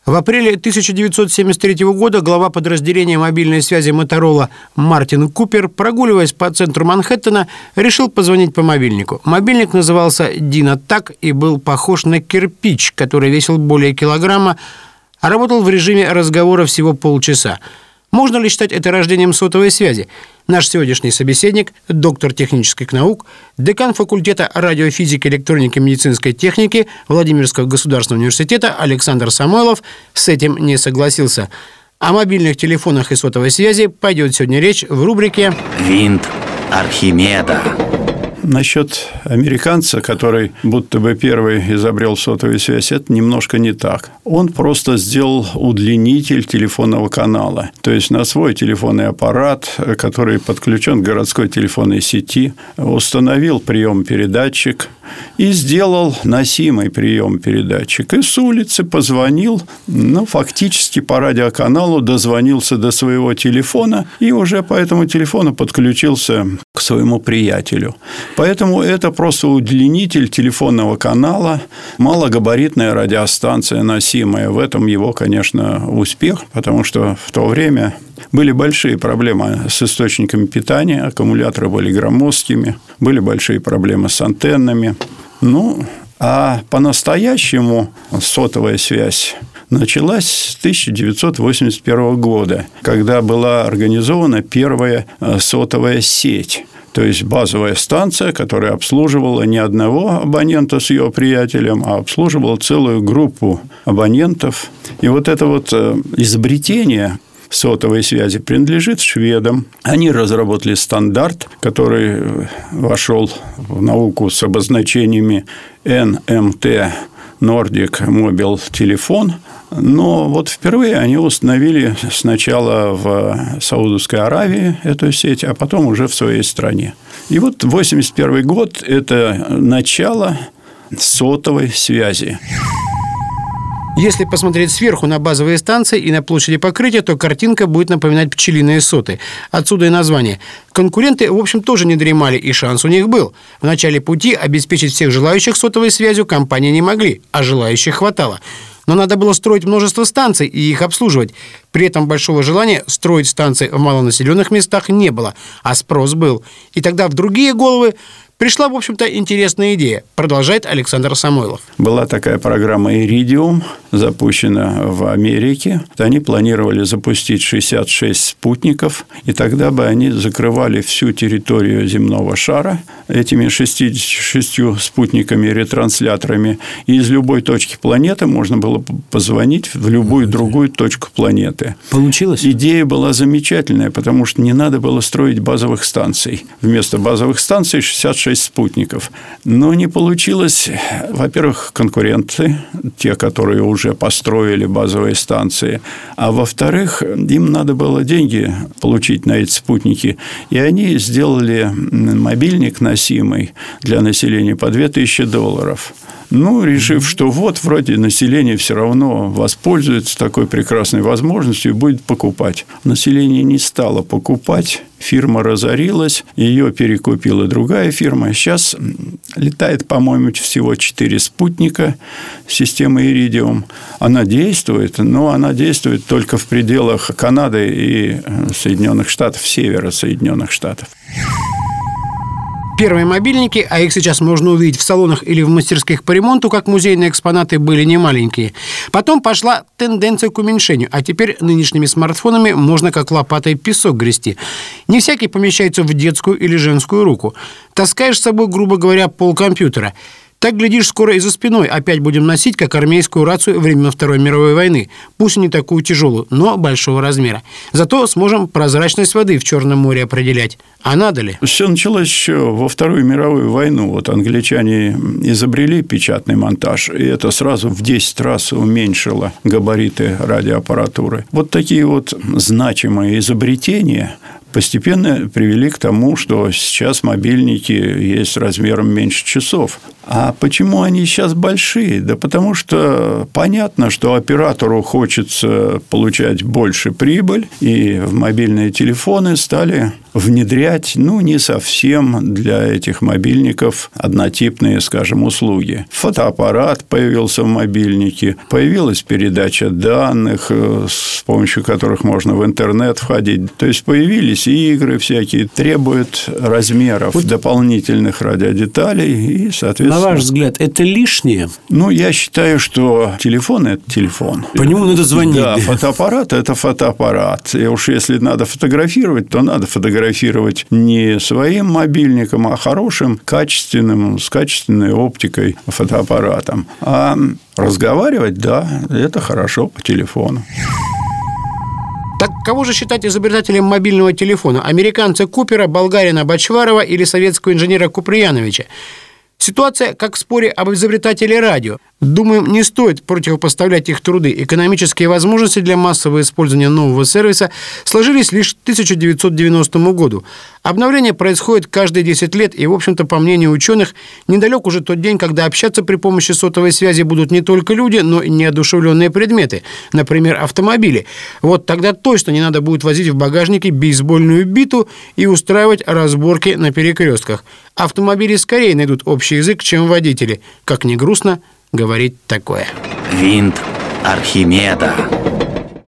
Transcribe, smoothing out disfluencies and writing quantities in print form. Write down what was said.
В апреле 1973 года глава подразделения мобильной связи Motorola Мартин Купер, прогуливаясь по центру Манхэттена, решил позвонить по мобильнику. Мобильник назывался DynaTAC и был похож на кирпич, который весил более килограмма, а работал в режиме разговора всего полчаса. Можно ли считать это рождением сотовой связи? Наш сегодняшний собеседник, доктор технических наук, декан факультета радиофизики, электроники и медицинской техники Владимирского государственного университета Александр Самойлов, с этим не согласился. О мобильных телефонах и сотовой связи пойдет сегодня речь в рубрике «Винт Архимеда». Насчет американца, который будто бы первый изобрел сотовую связь, это немножко не так. Он просто сделал удлинитель телефонного канала. То есть, на свой телефонный аппарат, который подключен к городской телефонной сети, установил прием-передатчик и сделал носимый прием-передатчик. И с улицы позвонил, фактически по радиоканалу дозвонился до своего телефона и уже по этому телефону подключился к своему приятелю. Поэтому это просто удлинитель телефонного канала, малогабаритная радиостанция носимая. В этом его, конечно, успех, потому что в то время были большие проблемы с источниками питания, аккумуляторы были громоздкими, были большие проблемы с антеннами. А по-настоящему сотовая связь началась с 1981 года, когда была организована первая сотовая сеть. То есть, базовая станция, которая обслуживала не одного абонента с его приятелем, а обслуживала целую группу абонентов. И вот это изобретение сотовой связи принадлежит шведам. Они разработали стандарт, который вошел в науку с обозначениями NMT Nordic Mobile Telephone. Но впервые они установили сначала в Саудовской Аравии эту сеть, а потом уже в своей стране. И 1981 год – это начало сотовой связи. Если посмотреть сверху на базовые станции и на площади покрытия, то картинка будет напоминать пчелиные соты. Отсюда и название. Конкуренты, в общем, тоже не дремали, и шанс у них был. В начале пути обеспечить всех желающих сотовой связью компании не могли, а желающих хватало. Но надо было строить множество станций и их обслуживать. При этом большого желания строить станции в малонаселенных местах не было, а спрос был. И тогда в другие головы пришла, в общем-то, интересная идея, продолжает Александр Самойлов. Была такая программа «Иридиум», запущена в Америке. Они планировали запустить 66 спутников, и тогда бы они закрывали всю территорию земного шара этими 66 спутниками-ретрансляторами. И из любой точки планеты можно было позвонить в любую другую точку планеты. Получилось? Идея была замечательная, потому что не надо было строить базовых станций. Вместо базовых станций 66 спутников. Но не получилось, во-первых, конкуренты, те, которые уже построили базовые станции, а во-вторых, им надо было деньги получить на эти спутники, и они сделали мобильник носимый для населения по $2000. Решив, что вроде население все равно воспользуется такой прекрасной возможностью и будет покупать. Население не стало покупать, фирма разорилась, ее перекупила другая фирма. Сейчас летает, по-моему, всего 4 спутника системы «Иридиум». Она действует, но она действует только в пределах Канады и Соединенных Штатов, севера Соединенных Штатов. Первые мобильники, а их сейчас можно увидеть в салонах или в мастерских по ремонту, как музейные экспонаты, были немаленькие. Потом пошла тенденция к уменьшению, а теперь нынешними смартфонами можно как лопатой песок грести. Не всякий помещается в детскую или женскую руку. Таскаешь с собой, грубо говоря, полкомпьютера. Так, глядишь, скоро и за спиной опять будем носить, как армейскую рацию времен Второй мировой войны. Пусть и не такую тяжелую, но большого размера. Зато сможем прозрачность воды в Черном море определять. А надо ли? Все началось еще во Вторую мировую войну. Англичане изобрели печатный монтаж, и это сразу в 10 раз уменьшило габариты радиоаппаратуры. Такие значимые изобретения постепенно привели к тому, что сейчас мобильники есть размером меньше часов. А почему они сейчас большие? Да потому что понятно, что оператору хочется получать больше прибыль, и в мобильные телефоны стали внедрять, не совсем для этих мобильников однотипные, скажем, услуги. Фотоаппарат появился в мобильнике, появилась передача данных, с помощью которых можно в интернет входить. То есть появились и игры всякие, требуют размеров дополнительных радиодеталей и, соответственно... На ваш взгляд, это лишнее? Я считаю, что телефон – это телефон. По нему надо звонить. Да, фотоаппарат – это фотоаппарат. И уж если надо фотографировать, то надо фотографировать не своим мобильником, а хорошим, качественным, с качественной оптикой фотоаппаратом. А разговаривать, да, это хорошо по телефону. Так кого же считать изобретателем мобильного телефона? Американца Купера, болгарина Бачварова или советского инженера Куприяновича? Ситуация, как в споре об изобретателе радио. Думаем, не стоит противопоставлять их труды. Экономические возможности для массового использования нового сервиса сложились лишь к 1990 году. Обновление происходит каждые 10 лет, и, в общем-то, по мнению ученых, недалек уже тот день, когда общаться при помощи сотовой связи будут не только люди, но и неодушевленные предметы, например, автомобили. Вот тогда точно не надо будет возить в багажнике бейсбольную биту и устраивать разборки на перекрестках. Автомобили скорее найдут общий язык, чем водители. Как ни грустно говорить такое. Винт Архимеда.